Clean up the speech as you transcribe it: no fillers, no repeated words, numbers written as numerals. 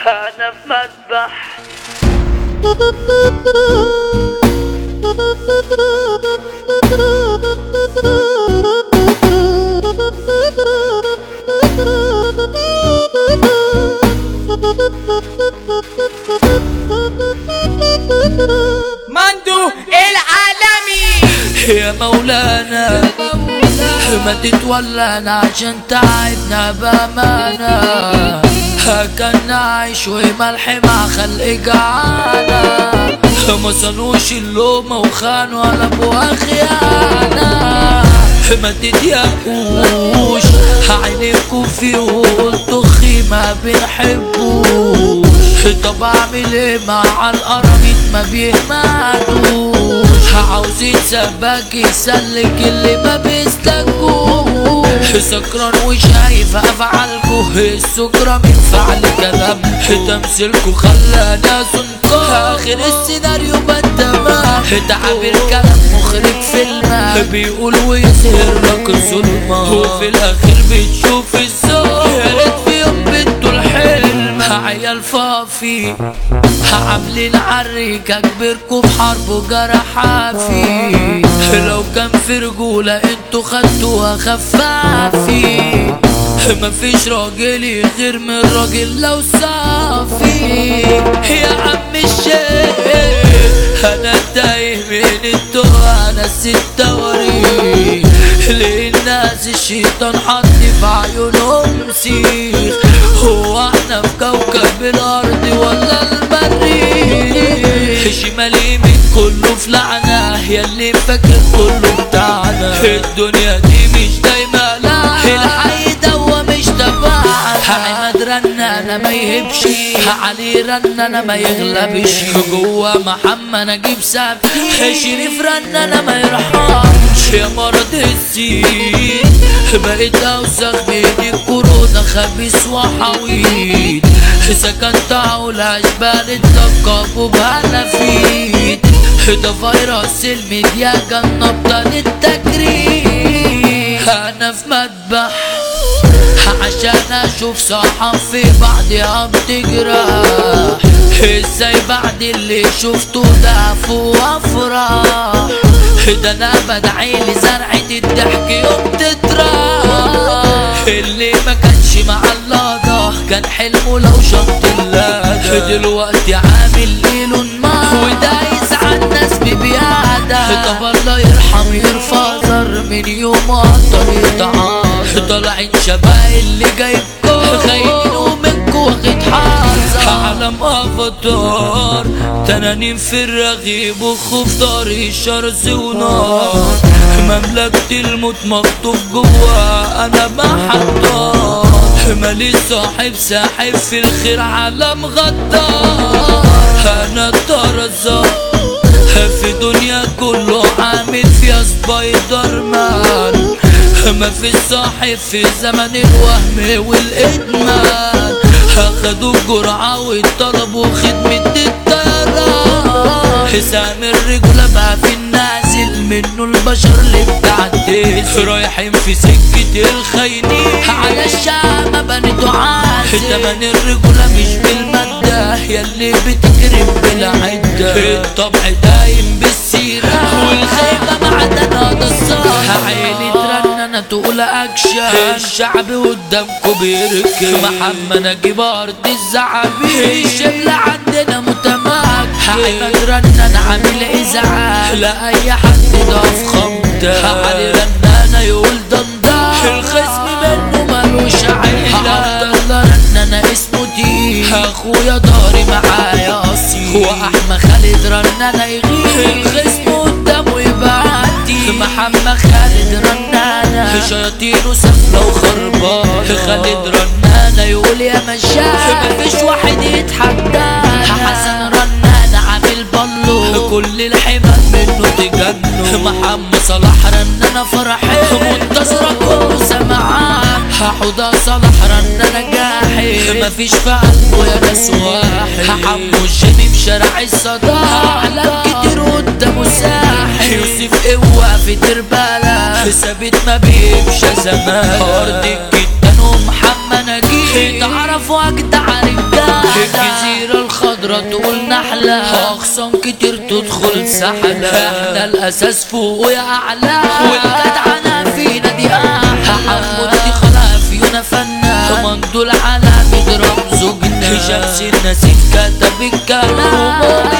انا في مذبح. مندو العالمي يا مولانا ما تتولانا عشان تعبنا بأمانة. كان نعيش وملح مع خلق جعانا، ما صنوش اللومة وخانوا على ابوها خيانة. ما تضيقوش عينيكوا فيه وقلتوا خي ما بنحبوش. طب اعمل ايه مع القراميط ما بيهمدوش. عاوزين سباك يسلك اللي ما بيسلكوش. سكران وشايف افعالكوا السكرة من فعل كلام. تمثيلكوا خلانا زنقار اخر السيناريو بالتمام. تعابير كلام مخرج فيلم بيقول ويظهر لك الظلمة وفي الاخر بتشوف الزور. يا ريت في يوم بنتوا الحلم عيال فافي عاملين عريكة كبركوا بحرب وجرحافي. لو كان في رجولة انتوا خدتوها خفافي. مفيش راجل غير من راجل لو صافي. يا عم الشيخ انا تايه من التوه انا التواريخ. ليه الناس الشيطان حط في عيونهم سيخ؟ هو احنا في كوكب الارض ولا المريخ؟ شمالي من كله في لعنة ياللي فاكر كله بتاعنا. الدنيا دي مش دايما لا الحي دوا مش تبعنا. عماد رنانة ما يهبش علي رنانة ما يغلبش. جوا محمد نجيب سابتي شريف رنانة ما يرحمش. يا مرض السين بقيت اوسخ من الكورونا خبيث وحويد. سكنت على اشبال التقاب بهلافيد. ده فيروس الميديا كان نبض للتجريد. انا في مذبح عشان اشوف صحف في بعضها بتجرح. ازاي بعد اللي شفته ضعف وافراح؟ ده انا بدعي لزرعة الضحك يوم تطرح. اللي ما كانش مع الله كان حلمه لو شط الله. دلوقتي عامل ليل نهار ودايس على الناس ببيادة. طب الله يرحم يرفع زر من يوم الطريق تعال. طالعين شباب اللي جايبكوا خاينين ومنكوا واخد حذر. عالم افاتار تنانين في الرغيب وخوف طريق شرز ونار. مملكة الموت مخطوف جوا انا محضر. مالي صاحب ساحب في الخير عالم غدار. انا الطرزان في دنيا كله عامل فيها سبايدر مان. ما في صاحب في زمن الوهم والادمان. اخدوا الجرعة وطلبوا خدمة الطيران. حسام الرجولة بقى في النازل منه البشر اللي بتعدي. رايحين في سكة الخاينين على الشام بنتوا عازل. تمن الرجولة مش بالمادة ياللي بتكرم بالعدة. الطبع دايم بالسيرة والخيبة معدنها ده الصالح. عيني ترنانة تقول اكشن الشعب قدامكوا بيركب. محمد نجيب ارض الزعابين الشبل عندنا متمكن. عماد رنانة عامل ازعاج لا اي حد ضاف خمدة. علي رنانة يقول دندان الخصم منه مالوش عيلة. عبد الله رنانة اسمه دي اخويا داري معايا اصيل. واحمد خالد رنانة يغيب الخصم قدامه يبعدي. محمد خالد رنانة شياطينه سفلة وخربانة. خالد رنانة يقول يا مشاعر مفيش واحد يتحدانا. حسن رنانة عامل بالو كل الحمام منه تجنن. محمد صلاح رنانة فرحي منتصرة كله سمعان. حوضة صلاح رنانة جاحي مفيش في قلبه يا ناس واحد. حمو الجيمي في شارع الصداع اعلام كتير قدامه ساحل. يوسف قوة في تربالة ثابت ما بيمشى زمان. ارض الجدان ومحمد نجيب تعرفوا اجدع رجالة. خضرة تقول نحلة، اخصام كتير تدخل سحلة، احنا الاساس فوق يا اعلى، والجدعنة فينا دي حمود دي خلافينا فنان، مندول على بيضرب زوجنا، شمس النسيت كتب الكلام،